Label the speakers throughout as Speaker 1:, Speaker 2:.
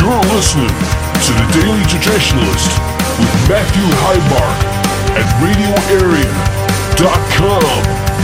Speaker 1: You're listening to The Daily Traditionalist with Matthew Heimbach at RadioArea.com.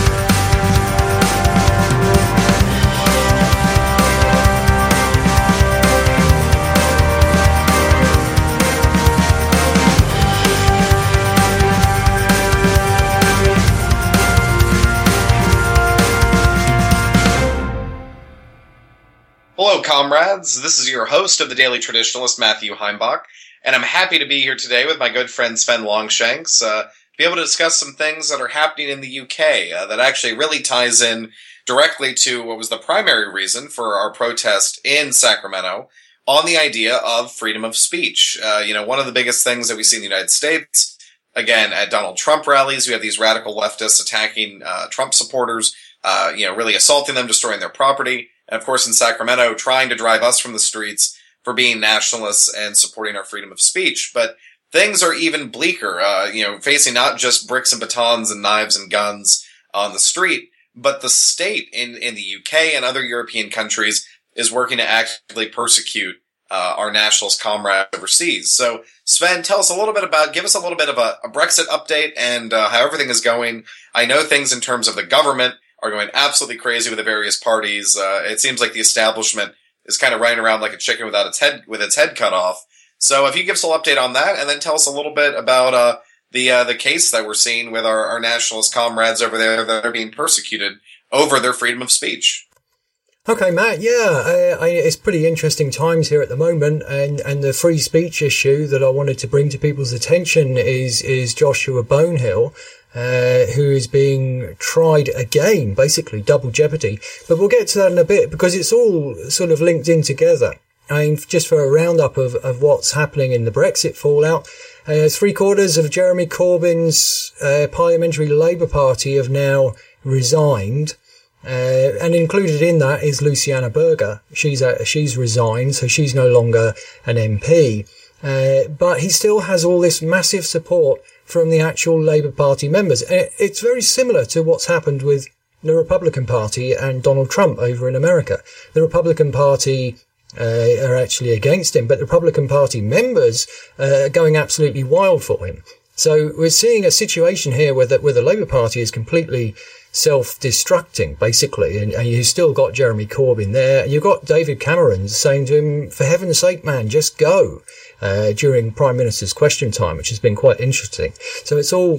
Speaker 2: Hello, comrades. This is your host of The Daily Traditionalist, Matthew Heimbach, and I'm happy to be here today with my good friend Sven Longshanks, to be able to discuss some things that are happening in the UK that actually really ties in directly to what was the primary reason for our protest in Sacramento on the idea of freedom of speech. One of the biggest things that we see in the United States, again, at Donald Trump rallies, we have these radical leftists attacking Trump supporters, really assaulting them, destroying their property. And of course, in Sacramento, trying to drive us from the streets for being nationalists and supporting our freedom of speech. But things are even bleaker, facing not just bricks and batons and knives and guns on the street, but the state in the UK and other European countries is working to actively persecute our nationalist comrades overseas. So, Sven, give us a little bit of a Brexit update and how everything is going. I know things in terms of the government are going absolutely crazy with the various parties. It seems like the establishment is kind of running around like a chicken with its head cut off. So if you give us a little update on that, and then tell us a little bit about the case that we're seeing with our nationalist comrades over there that are being persecuted over their freedom of speech.
Speaker 3: Okay, Matt. Yeah, it's pretty interesting times here at the moment, and the free speech issue that I wanted to bring to people's attention is Joshua Bonehill, who is being tried again, basically double jeopardy. But we'll get to that in a bit because it's all sort of linked in together. I mean, just for a roundup of what's happening in the Brexit fallout, 3/4 of Jeremy Corbyn's Parliamentary Labour Party have now resigned. And included in that is Luciana Berger. She's resigned, so she's no longer an MP. But he still has all this massive support from the actual Labour Party members. It's very similar to what's happened with the Republican Party and Donald Trump over in America. The Republican Party are actually against him, but the Republican Party members are going absolutely wild for him. So we're seeing a situation here where the Labour Party is completely self-destructing, basically, and you've still got Jeremy Corbyn there. You've got David Cameron saying to him, for heaven's sake, man, just go, during Prime Minister's question time, which has been quite interesting. So it's all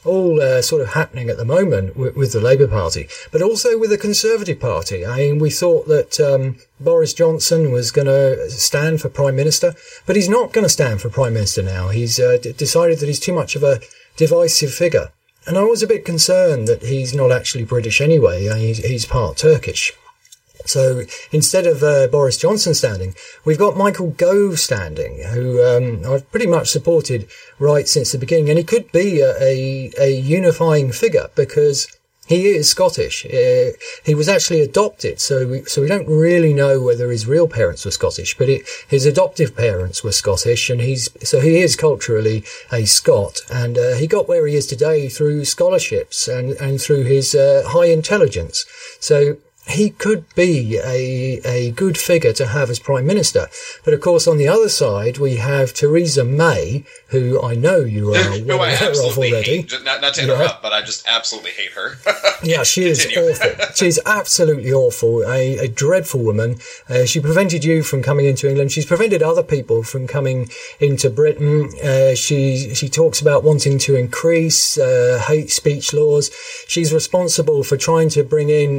Speaker 3: sort of happening at the moment with the Labour Party, but also with the Conservative Party. I mean, we thought that Boris Johnson was going to stand for Prime Minister, but he's not going to stand for Prime Minister now. He's decided that he's too much of a divisive figure. And I was a bit concerned that he's not actually British anyway. He's part Turkish. So instead of Boris Johnson standing, we've got Michael Gove standing, who I've pretty much supported right since the beginning. And he could be a unifying figure because he is Scottish. He was actually adopted, so we don't really know whether his real parents were Scottish, but his adoptive parents were Scottish, and he is culturally a Scot, and he got where he is today through scholarships and through his high intelligence. So he could be a good figure to have as Prime Minister. But of course, on the other side, we have Theresa May, who I know you are aware of already.
Speaker 2: Hate. Not to interrupt, but I just absolutely hate her.
Speaker 3: Yeah, she is awful. She's absolutely awful. A dreadful woman. She prevented you from coming into England. She's prevented other people from coming into Britain. She talks about wanting to increase hate speech laws. She's responsible for trying to bring in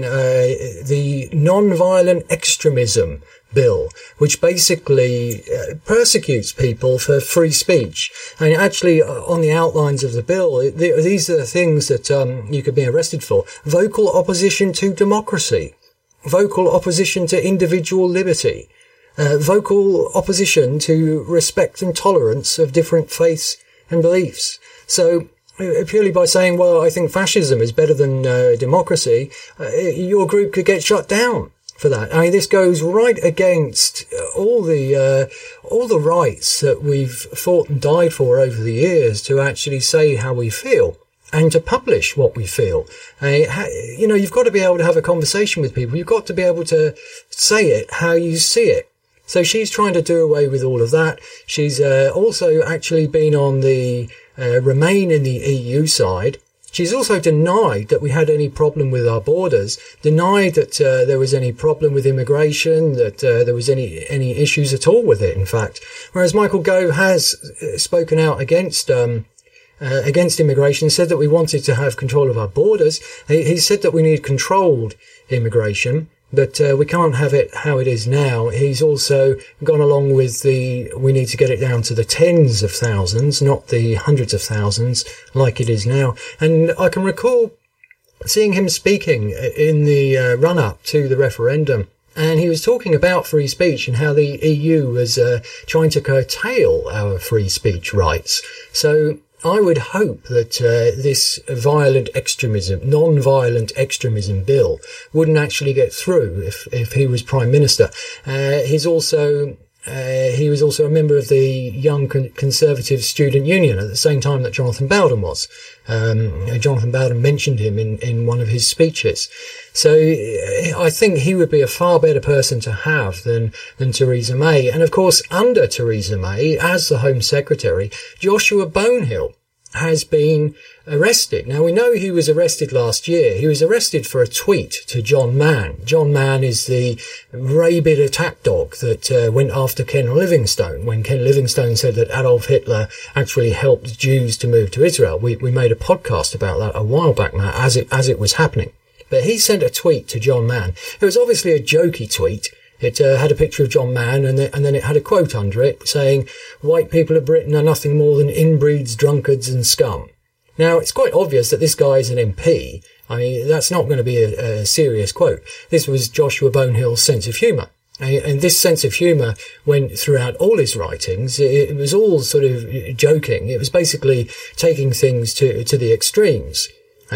Speaker 3: the non-violent extremism bill, which basically persecutes people for free speech. And actually, on the outlines of the bill, these are the things that you could be arrested for. Vocal opposition to democracy, vocal opposition to individual liberty, vocal opposition to respect and tolerance of different faiths and beliefs. So purely by saying, well, I think fascism is better than democracy, your group could get shut down for that. I mean, this goes right against all the rights that we've fought and died for over the years to actually say how we feel and to publish what we feel. You've got to be able to have a conversation with people. You've got to be able to say it how you see it. So she's trying to do away with all of that. She's also actually been on the Remain in the EU side. She's also denied that we had any problem with our borders, denied that there was any problem with immigration, that there was any issues at all with it, in fact. Whereas Michael Gove has spoken out against immigration, said that we wanted to have control of our borders. He said that we need controlled immigration, but we can't have it how it is now. He's also gone along with we need to get it down to the tens of thousands, not the hundreds of thousands like it is now. And I can recall seeing him speaking in the run-up to the referendum. And he was talking about free speech and how the EU was trying to curtail our free speech rights. So I would hope that this non-violent extremism bill wouldn't actually get through if he was Prime Minister. He was also a member of the Young Conservative Student Union at the same time that Jonathan Bowden was. Jonathan Bowden mentioned him in one of his speeches. So I think he would be a far better person to have than Theresa May. And of course, under Theresa May, as the Home Secretary, Joshua Bonehill has been arrested. Now, we know he was arrested last year. He was arrested for a tweet to John Mann. John Mann is the rabid attack dog that went after Ken Livingstone when Ken Livingstone said that Adolf Hitler actually helped Jews to move to Israel. We made a podcast about that a while back, Matt, as it was happening. But he sent a tweet to John Mann. It was obviously a jokey tweet. It had a picture of John Mann and then it had a quote under it saying, "White people of Britain are nothing more than inbreeds, drunkards and scum." Now, it's quite obvious that this guy is an MP. I mean, that's not going to be a serious quote. This was Joshua Bonehill's sense of humour. And this sense of humour went throughout all his writings. It was all sort of joking. It was basically taking things to the extremes.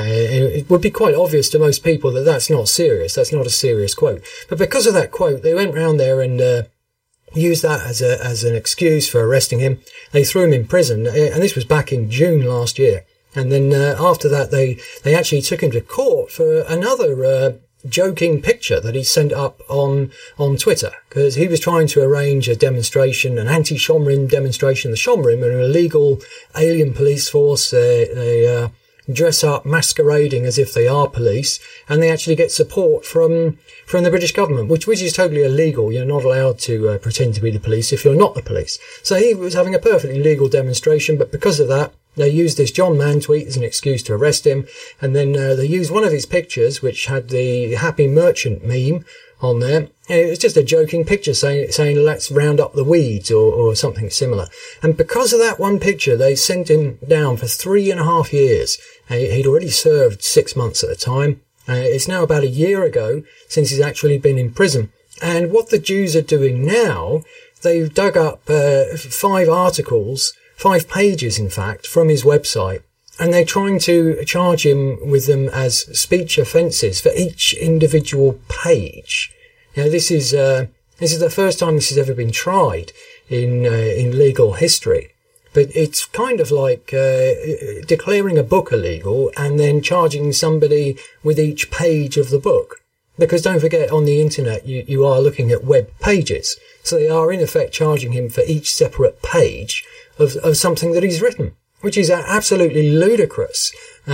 Speaker 3: It would be quite obvious to most people that that's not serious. That's not a serious quote. But because of that quote, they went round there and used that as an excuse for arresting him. They threw him in prison, and this was back in June last year. And then after that, they actually took him to court for another joking picture that he sent up on Twitter, because he was trying to arrange a demonstration, an anti-Shomrim demonstration. The Shomrim are an illegal alien police force. They dress up masquerading as if they are police, and they actually get support from the British government, which is totally illegal. You're not allowed to pretend to be the police if you're not the police. So he was having a perfectly legal demonstration, but because of that, they used this John Mann tweet as an excuse to arrest him, and then they used one of his pictures, which had the Happy Merchant meme on there. It was just a joking picture saying let's round up the weeds or something similar. And because of that one picture, they sent him down for 3.5 years. He'd already served 6 months at the time. It's now about a year ago since he's actually been in prison. And what the Jews are doing now, they've dug up 5 articles, 5 pages in fact, from his website. And they're trying to charge him with them as speech offences for each individual page. You know, this is the first time this has ever been tried in legal history. But it's kind of like declaring a book illegal and then charging somebody with each page of the book. Because don't forget, on the internet, you are looking at web pages. So they are in effect charging him for each separate page of something that he's written, which is absolutely ludicrous.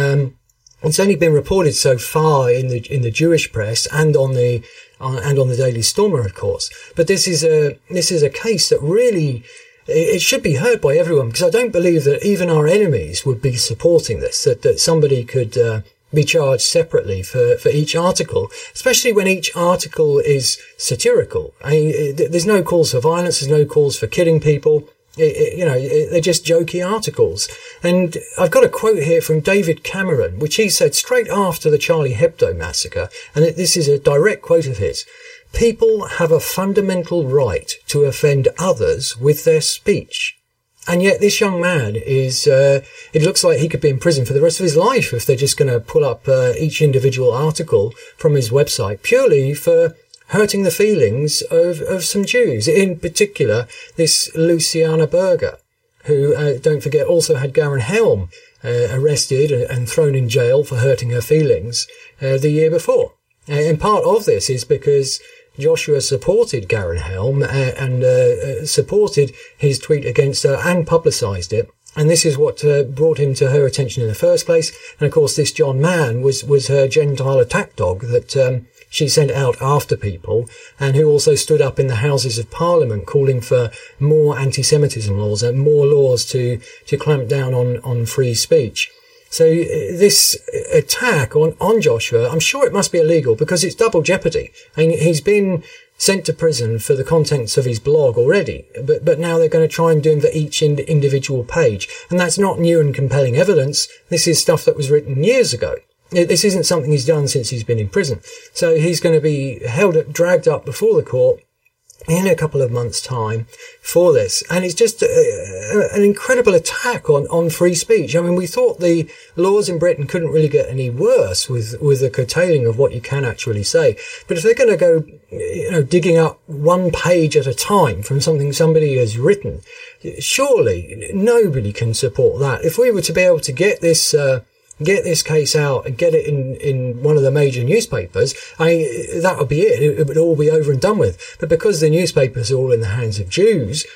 Speaker 3: It's only been reported so far in the Jewish press and on the Daily Stormer, of course. But this is a case that really, it should be heard by everyone, because I don't believe that even our enemies would be supporting this, that somebody could be charged separately for each article, especially when each article is satirical. I mean, there's no calls for violence, there's no calls for killing people. They're just jokey articles. And I've got a quote here from David Cameron, which he said straight after the Charlie Hebdo massacre. And this is a direct quote of his. "People have a fundamental right to offend others with their speech." And yet this young man it looks like he could be in prison for the rest of his life if they're just going to pull up each individual article from his website purely for hurting the feelings of some Jews, in particular this Luciana Berger, who, don't forget, also had Garen Helm arrested and thrown in jail for hurting her feelings the year before. And part of this is because, Joshua supported Garen Helm and supported his tweet against her and publicised it. And this is what brought him to her attention in the first place. And of course, this John Mann was her Gentile attack dog that she sent out after people, and who also stood up in the Houses of Parliament calling for more anti-Semitism laws and more laws to clamp down on free speech. So this attack on Joshua, I'm sure it must be illegal because it's double jeopardy. I mean, he's been sent to prison for the contents of his blog already, but now they're going to try and do him for each individual page. And that's not new and compelling evidence. This is stuff that was written years ago. This isn't something he's done since he's been in prison. So he's going to be dragged up before the court in a couple of months' time for this. And it's just an incredible attack on free speech. I mean, we thought the laws in Britain couldn't really get any worse with the curtailing of what you can actually say. But if they're going to go, digging up one page at a time from something somebody has written, surely nobody can support that. If we were to be able to get this case out and get it in one of the major newspapers, that would be it. It would all be over and done with. But because the newspapers are all in the hands of Jews,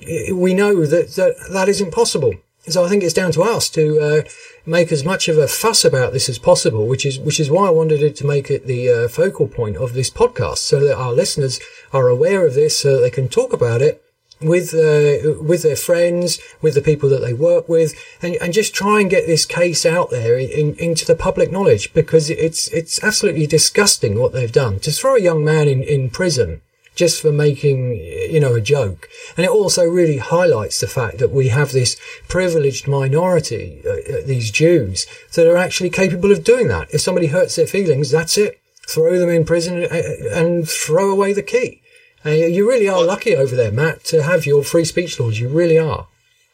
Speaker 3: we know that isn't possible. So I think it's down to us to make as much of a fuss about this as possible, which is why I wanted to make it the focal point of this podcast, so that our listeners are aware of this, so that they can talk about it with their friends, with the people that they work with, and just try and get this case out there into the public knowledge, because it's absolutely disgusting what they've done. To throw a young man in prison just for making, a joke. And it also really highlights the fact that we have this privileged minority, these Jews, that are actually capable of doing that. If somebody hurts their feelings, that's it. Throw them in prison and throw away the key. You really are lucky over there, Matt, to have your free speech laws. You really are.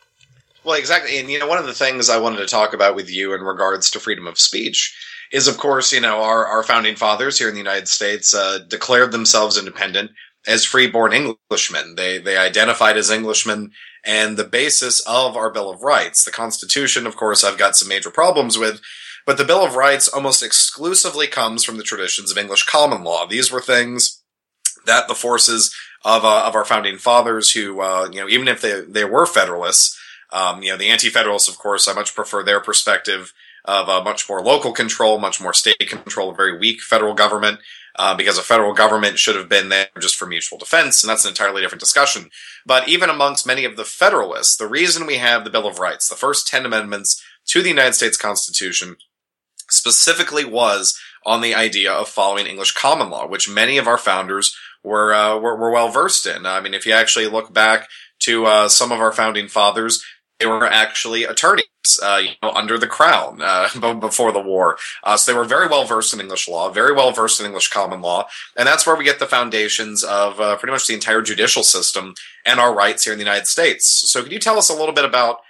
Speaker 2: Well, exactly. And, one of the things I wanted to talk about with you in regards to freedom of speech is, of course, our founding fathers here in the United States declared themselves independent as free-born Englishmen. They identified as Englishmen, and the basis of our Bill of Rights, the Constitution, of course, I've got some major problems with, but the Bill of Rights almost exclusively comes from the traditions of English common law. These were things that the forces of our founding fathers, who even if they were Federalists, the Anti-Federalists, of course, I much prefer their perspective of much more local control, much more state control, a very weak federal government, because a federal government should have been there just for mutual defense, and that's an entirely different discussion. But even amongst many of the Federalists, the reason we have the Bill of Rights, the first 10 amendments to the United States Constitution, specifically was on the idea of following English common law, which many of our founders were well versed in. I mean, if you actually look back to some of our founding fathers, they were actually attorneys, under the crown before the war. So they were very well versed in English law, very well versed in English common law, and that's where we get the foundations of pretty much the entire judicial system and our rights here in the United States. So could you tell us a little bit about,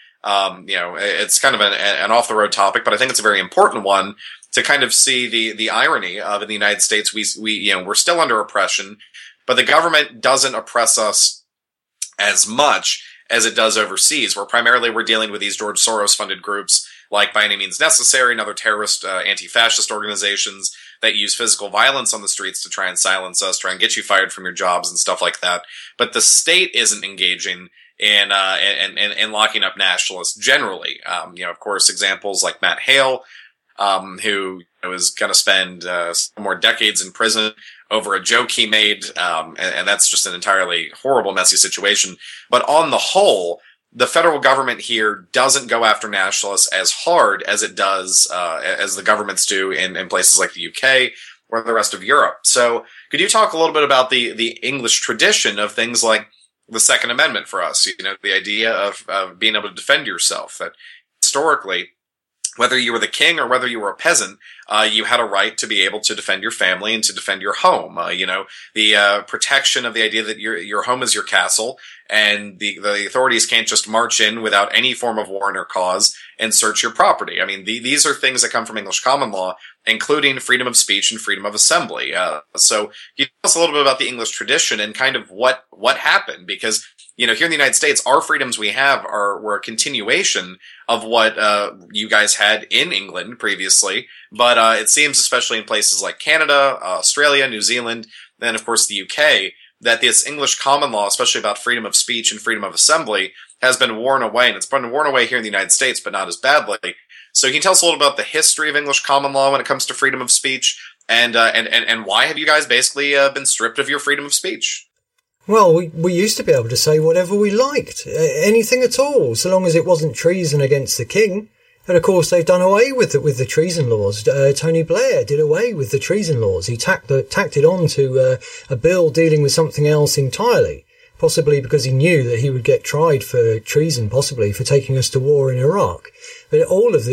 Speaker 2: it's kind of an off the road topic, but I think it's a very important one to kind of see the irony of in the United States, we're still under oppression, but the government doesn't oppress us as much as it does overseas, where primarily we're dealing with these George Soros-funded groups like By Any Means Necessary and other terrorist anti-fascist organizations that use physical violence on the streets to try and silence us, try and get you fired from your jobs and stuff like that. But the state isn't engaging in locking up nationalists generally. Of course, examples like Matt Hale, who is going to spend more decades in prison over a joke he made, and that's just an entirely horrible, messy situation. But on the whole, the federal government here doesn't go after nationalists as hard as it does, as the governments do in places like the UK or the rest of Europe. So could you talk a little bit about the English tradition of things like the Second Amendment for us? The idea of being able to defend yourself, that historically, whether you were the king or whether you were a peasant, you had a right to be able to defend your family and to defend your home. The protection of the idea that your home is your castle, and the authorities can't just march in without any form of warrant or cause and search your property. I mean, these are things that come from English common law, including freedom of speech and freedom of assembly. So can you tell us a little bit about the English tradition and kind of what happened? Because here in the United States, our freedoms we have were a continuation of what you guys had in England previously. But it seems, especially in places like Canada, Australia, New Zealand, and of course the UK, that this English common law, especially about freedom of speech and freedom of assembly, has been worn away, and it's been worn away here in the United States, but not as badly. So can you tell us a little about the history of English common law when it comes to freedom of speech, and why have you guys basically been stripped of your freedom of speech?
Speaker 3: Well, we used to be able to say whatever we liked, anything at all, so long as it wasn't treason against the king. And of course, they've done away with the treason laws. Tony Blair did away with the treason laws. He tacked it on to a bill dealing with something else entirely, possibly because he knew that he would get tried for treason, possibly for taking us to war in Iraq. But all of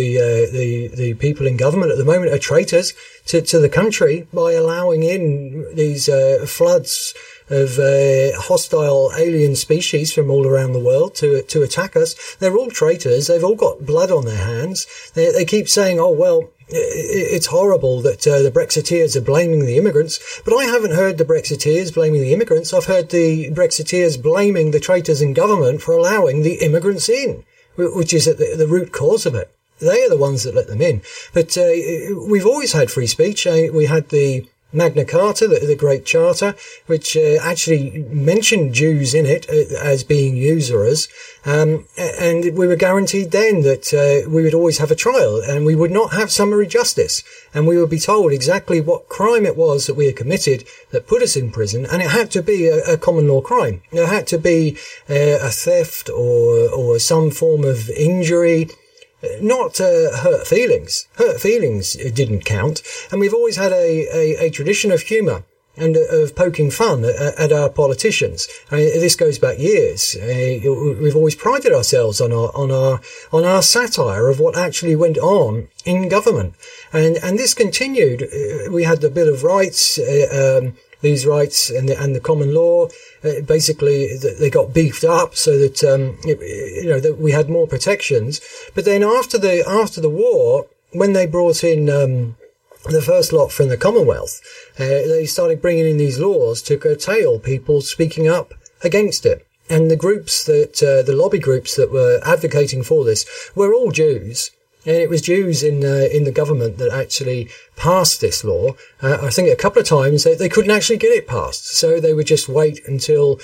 Speaker 3: the people in government at the moment are traitors to the country by allowing in these floods of hostile alien species from all around the world to attack us. They're all traitors. They've all got blood on their hands. They keep saying, oh, well, it's horrible that the Brexiteers are blaming the immigrants. But I haven't heard the Brexiteers blaming the immigrants. I've heard the Brexiteers blaming the traitors in government for allowing the immigrants in, which is at the root cause of it. They are the ones that let them in. But we've always had free speech. We had the Magna Carta, the Great Charter, which actually mentioned Jews in it as being usurers, and we were guaranteed then that we would always have a trial and we would not have summary justice, and we would be told exactly what crime it was that we had committed that put us in prison, and it had to be a common law crime. It had to be a theft or some form of injury. Not hurt feelings. Hurt feelings didn't count. And we've always had a tradition of humour and of poking fun at our politicians. I mean, this goes back years. We've always prided ourselves on our satire of what actually went on in government. And this continued. We had the Bill of Rights, these rights and the common law. Basically, they got beefed up so that that we had more protections. But then after the war, when they brought in the first lot from the Commonwealth, they started bringing in these laws to curtail people speaking up against it. And the groups the lobby groups that were advocating for this were all Jews. And it was Jews in the government that actually passed this law. I think a couple of times they couldn't actually get it passed, so they would just wait until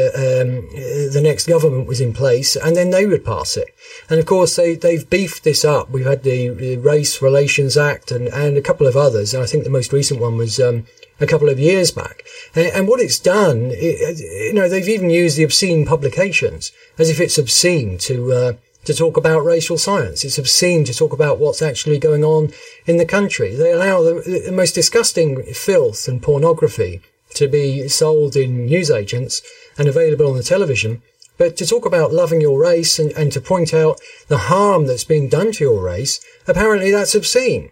Speaker 3: the next government was in place, and then they would pass it. And of course, they've beefed this up. We've had the Race Relations Act and a couple of others. And I think the most recent one was a couple of years back. And what it's done, they've even used the obscene publications as if it's obscene to talk about racial science. It's obscene to talk about what's actually going on in the country. They allow the most disgusting filth and pornography to be sold in newsagents and available on the television. But to talk about loving your race and to point out the harm that's being done to your race, apparently that's obscene.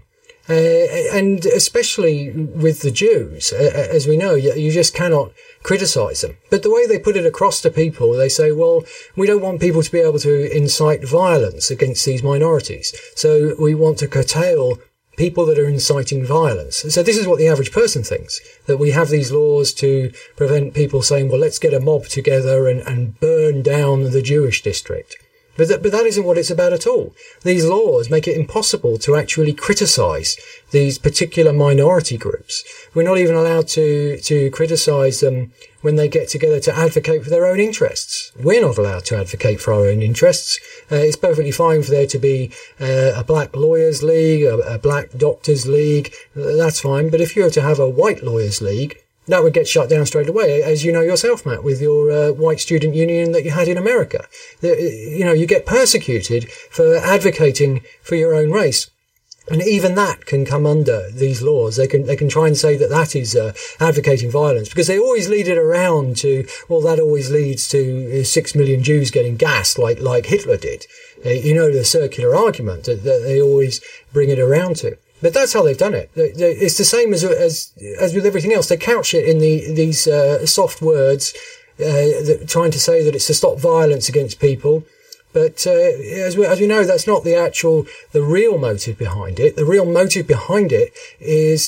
Speaker 3: And especially with the Jews, as we know, you just cannot criticize them. But the way they put it across to people, they say, well, we don't want people to be able to incite violence against these minorities. So we want to curtail people that are inciting violence. So this is what the average person thinks, that we have these laws to prevent people saying, well, let's get a mob together and burn down the Jewish district. But that isn't what it's about at all. These laws make it impossible to actually criticize these particular minority groups. We're not even allowed to criticize them when they get together to advocate for their own interests. We're not allowed to advocate for our own interests. It's perfectly fine for there to be a black lawyers league, a black doctors league. That's fine. But if you were to have a white lawyers league, that would get shut down straight away, as you know yourself, Matt, with your white student union that you had in America. You get persecuted for advocating for your own race. And even that can come under these laws. They can try and say that is advocating violence, because they always lead it around to, well, that always leads to 6 million Jews getting gassed like Hitler did. The circular argument that they always bring it around to. But that's how they've done it. It's the same as with everything else. They couch it in these soft words, trying to say that it's to stop violence against people. But as we know, that's not the real motive behind it. The real motive behind it is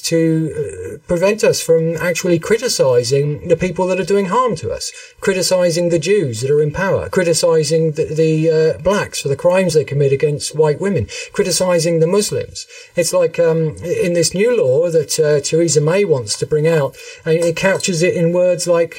Speaker 3: to prevent us from actually criticising the people that are doing harm to us, criticising the Jews that are in power, criticising the blacks for the crimes they commit against white women, criticising the Muslims. It's like in this new law that Theresa May wants to bring out, and it couches it in words like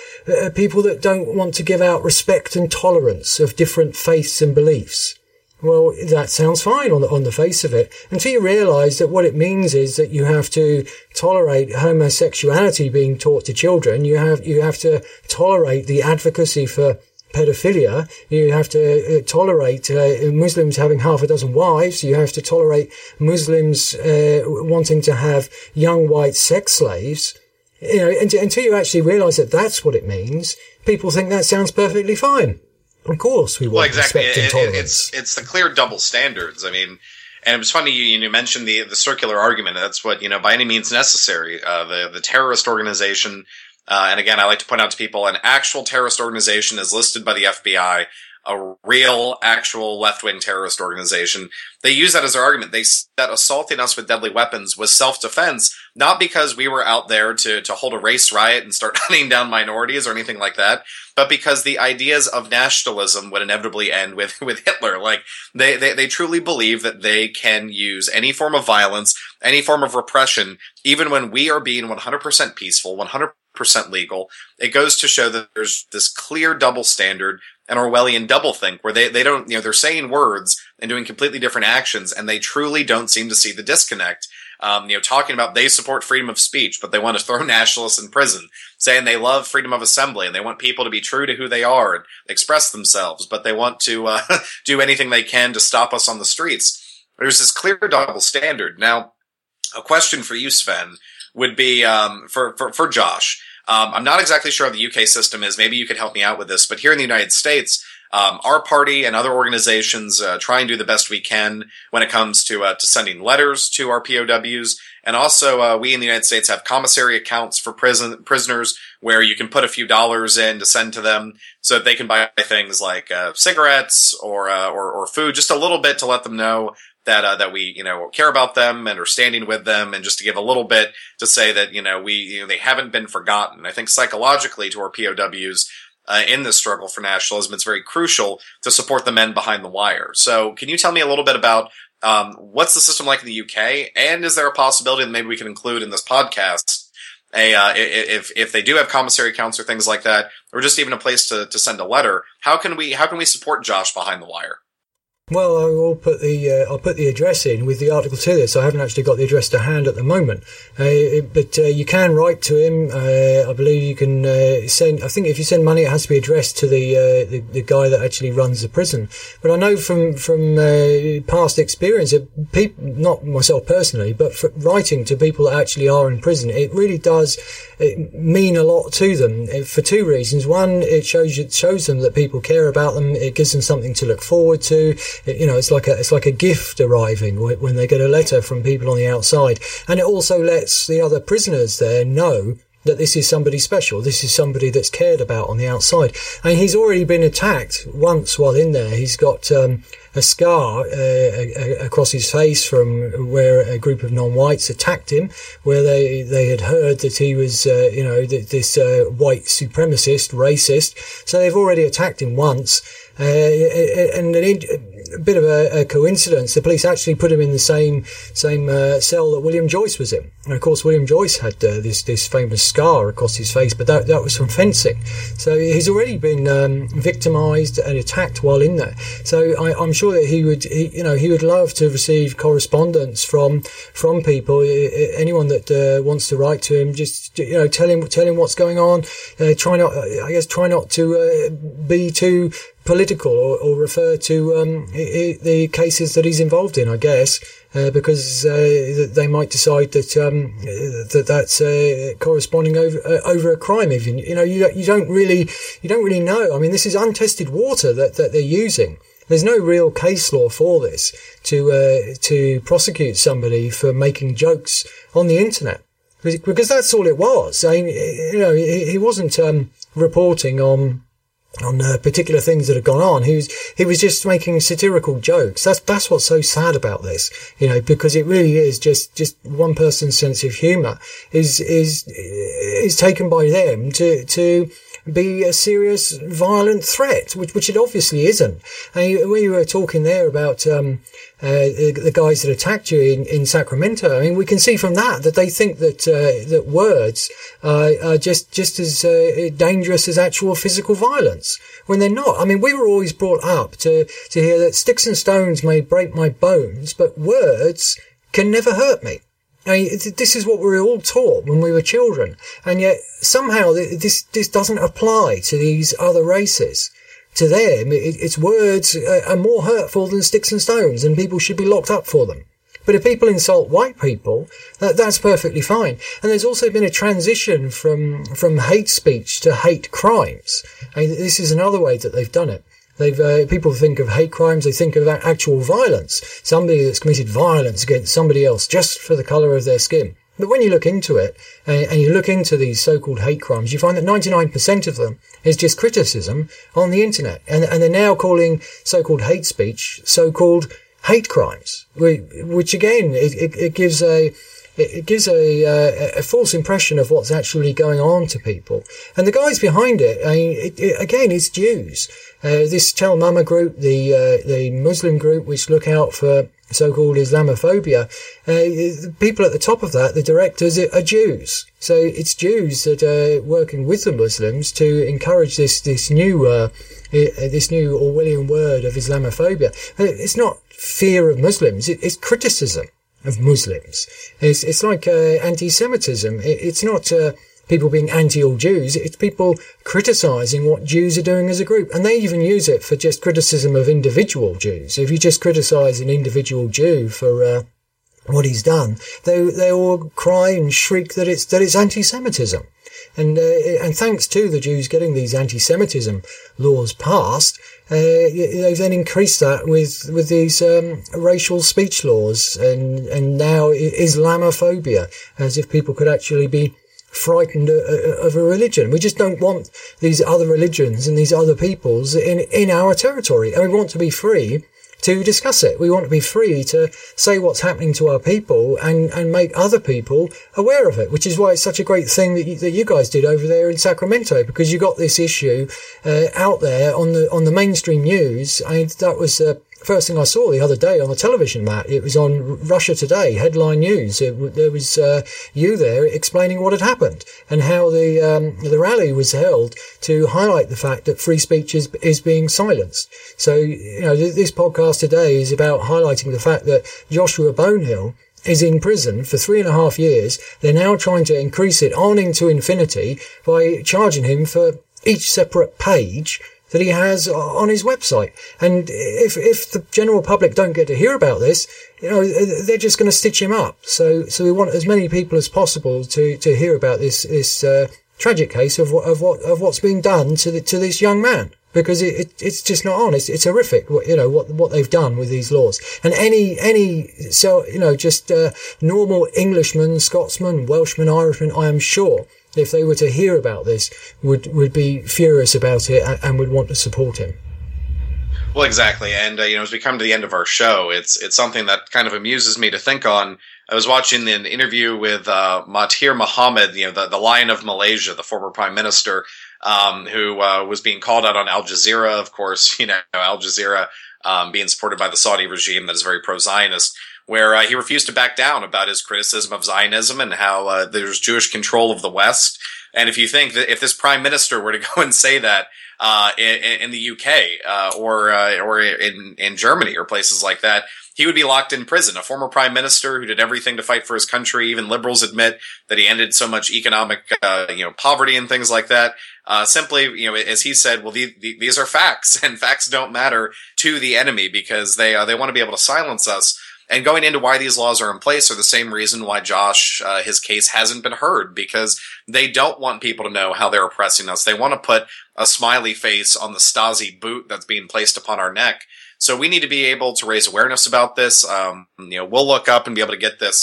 Speaker 3: people that don't want to give out respect and tolerance of different faiths and beliefs. Well, that sounds fine on the face of it, until you realise that what it means is that you have to tolerate homosexuality being taught to children. You have to tolerate the advocacy for pedophilia. You have to tolerate Muslims having half a dozen wives. You have to tolerate Muslims wanting to have young white sex slaves. You know, until you actually realise that that's what it means, people think that sounds perfectly fine. Of course, we want respect and tolerance.
Speaker 2: It's the clear double standards. I mean, and it was funny you mentioned the circular argument. That's what, by any means necessary. The terrorist organization, and again, I like to point out to people, an actual terrorist organization is listed by the FBI. A real, actual left-wing terrorist organization. They use that as their argument. They said that assaulting us with deadly weapons was self-defense, not because we were out there to hold a race riot and start hunting down minorities or anything like that, but because the ideas of nationalism would inevitably end with Hitler. Like, they truly believe that they can use any form of violence, any form of repression, even when we are being 100% peaceful, 100% legal. It goes to show that there's this clear double standard, an Orwellian doublethink, where they don't, they're saying words and doing completely different actions, and they truly don't seem to see the disconnect. Talking about they support freedom of speech, but they want to throw nationalists in prison, saying they love freedom of assembly and they want people to be true to who they are and express themselves, but they want to do anything they can to stop us on the streets. There's this clear double standard. Now, a question for you, Sven, would be for Josh. I'm not exactly sure how the UK system is. Maybe you could help me out with this. But here in the United States, our party and other organizations try and do the best we can when it comes to sending letters to our POWs. And also, we in the United States have commissary accounts for prisoners where you can put a few dollars in to send to them so that they can buy things like cigarettes or food, just a little bit to let them know that we, care about them and are standing with them, and just to give a little bit to say that, they haven't been forgotten. I think psychologically to our POWs, in this struggle for nationalism, it's very crucial to support the men behind the wire. So can you tell me a little bit about, what's the system like in the UK? And is there a possibility that maybe we can include in this podcast if they do have commissary accounts or things like that, or just even a place to send a letter, how can we support Josh behind the wire?
Speaker 3: Well, I'll put the address in with the article to this. I haven't actually got the address to hand at the moment, but you can write to him. I believe you can send. I think if you send money, it has to be addressed to the guy that actually runs the prison. But I know from past experience, people, not myself personally, but for writing to people that actually are in prison, it really does mean a lot to them for two reasons. One, it shows them that people care about them. It gives them something to look forward to. It's like a gift arriving when they get a letter from people on the outside. And it also lets the other prisoners there know that this is somebody special. This is somebody that's cared about on the outside. And he's already been attacked once while in there. He's got a scar across his face from where a group of non-whites attacked him, where they had heard that he was, this white supremacist, racist. So they've already attacked him once. And a bit of a coincidence, the police actually put him in the same cell that William Joyce was in. And of course, William Joyce had this famous scar across his face, but that was from fencing. So he's already been victimised and attacked while in there. So I'm sure that he would love to receive correspondence from people, anyone that wants to write to him. Just tell him what's going on. Try not to be too political or refer to the cases that he's involved in, I guess, because they might decide that that's corresponding over a crime. Even you don't really know. I mean, this is untested water that they're using. There's no real case law for this to prosecute somebody for making jokes on the internet, because that's all it was. I mean, he wasn't reporting on particular things that have gone on. He was just making satirical jokes. That's what's so sad about this, because it really is just one person's sense of humour is taken by them to be a serious violent threat, which it obviously isn't. And we were talking there about the guys that attacked you in Sacramento. I mean, we can see from that they think that words are just as dangerous as actual physical violence, when they're not. I mean, we were always brought up to hear that sticks and stones may break my bones, but words can never hurt me. I mean, this is what we were all taught when we were children, and yet somehow this doesn't apply to these other races. To them, its words are more hurtful than sticks and stones, and people should be locked up for them. But if people insult white people, that's perfectly fine. And there's also been a transition from hate speech to hate crimes. I mean, this is another way that they've done it. People think of hate crimes, they think of actual violence. Somebody that's committed violence against somebody else just for the colour of their skin. But when you look into it, and you look into these so-called hate crimes, you find that 99% of them is just criticism on the internet. And they're now calling so-called hate speech so-called hate crimes, which again, it gives a false impression of what's actually going on to people. And the guys behind it, I mean, again, it's Jews. This Tell Mama group, the Muslim group, which look out for so-called Islamophobia, the people at the top of that, the directors, are Jews. So it's Jews that are working with the Muslims to encourage this new Orwellian word of Islamophobia. It's not fear of Muslims, it's criticism of Muslims. It's like anti-Semitism. It's not people being anti all Jews. It's people criticising what Jews are doing as a group. And they even use it for just criticism of individual Jews. If you just criticise an individual Jew for what he's done, they all cry and shriek that it's anti-Semitism. And thanks to the Jews getting these anti-Semitism laws passed, they've then increased that with these racial speech laws and now Islamophobia, as if people could actually be frightened of a religion. We just don't want these other religions and these other peoples in our territory, and we want to be free to discuss it. We want to be free to say what's happening to our people and make other people aware of it, which is why it's such a great thing that you guys did over there in Sacramento, because you got this issue out there on the mainstream news. I mean, that was first thing I saw the other day on the television, Matt. It was on Russia Today, headline news. There was you there explaining what had happened and how the rally was held to highlight the fact that free speech is being silenced. So, this podcast today is about highlighting the fact that Joshua Bonehill is in prison for 3.5 years. They're now trying to increase it on into infinity by charging him for each separate page that he has on his website. And if the general public don't get to hear about this, they're just going to stitch him up. So we want as many people as possible to hear about this tragic case of what's being done to this young man, because it's just not on. It's horrific. What they've done with these laws. And normal Englishman, Scotsman, Welshman, Irishman, I am sure, if they were to hear about this, would be furious about it and would want to support him.
Speaker 2: Well, exactly. And, as we come to the end of our show, it's something that kind of amuses me to think on. I was watching an interview with Mahathir Mohamad, the Lion of Malaysia, the former prime minister, who was being called out on Al Jazeera. Of course, Al Jazeera being supported by the Saudi regime that is very pro-Zionist, where he refused to back down about his criticism of Zionism and how there's Jewish control of the West. And if you think that if this prime minister were to go and say that in the UK or in Germany or places like that, he would be locked in prison. A former prime minister who did everything to fight for his country. Even liberals admit that he ended so much economic poverty and things like that. Simply, as he said, well, these are facts, and facts don't matter to the enemy because they want to be able to silence us. And going into why these laws are in place are the same reason why Josh, his case hasn't been heard, because they don't want people to know how they're oppressing us. They want to put a smiley face on the Stasi boot that's being placed upon our neck. So we need to be able to raise awareness about this. We'll look up and be able to get this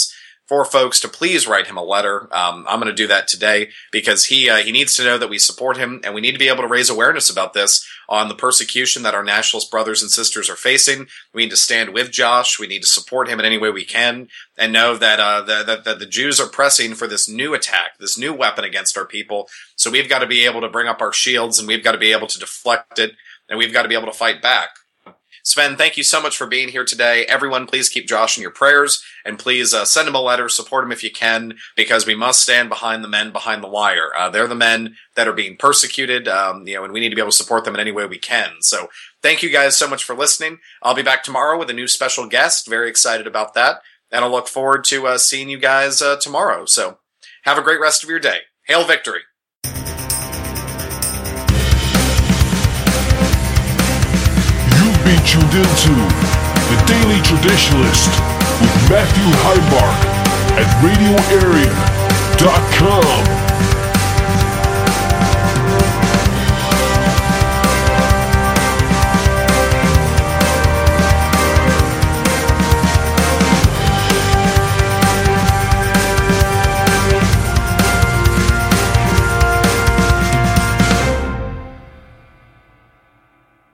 Speaker 2: for folks to please write him a letter. I'm going to do that today because he needs to know that we support him, and we need to be able to raise awareness about this on the persecution that our nationalist brothers and sisters are facing. We need to stand with Josh. We need to support him in any way we can, and know that that the Jews are pressing for this new attack, this new weapon against our people. So we've got to be able to bring up our shields, and we've got to be able to deflect it, and we've got to be able to fight back. Sven, thank you so much for being here today. Everyone, please keep Josh in your prayers, and please send him a letter, support him if you can, because we must stand behind the men behind the wire. They're the men that are being persecuted, and we need to be able to support them in any way we can. So thank you guys so much for listening. I'll be back tomorrow with a new special guest. Very excited about that, and I'll look forward to seeing you guys tomorrow. So have a great rest of your day. Hail victory!
Speaker 1: Been tuned into The Daily Traditionalist with Matthew Heimbach at RadioArea.com.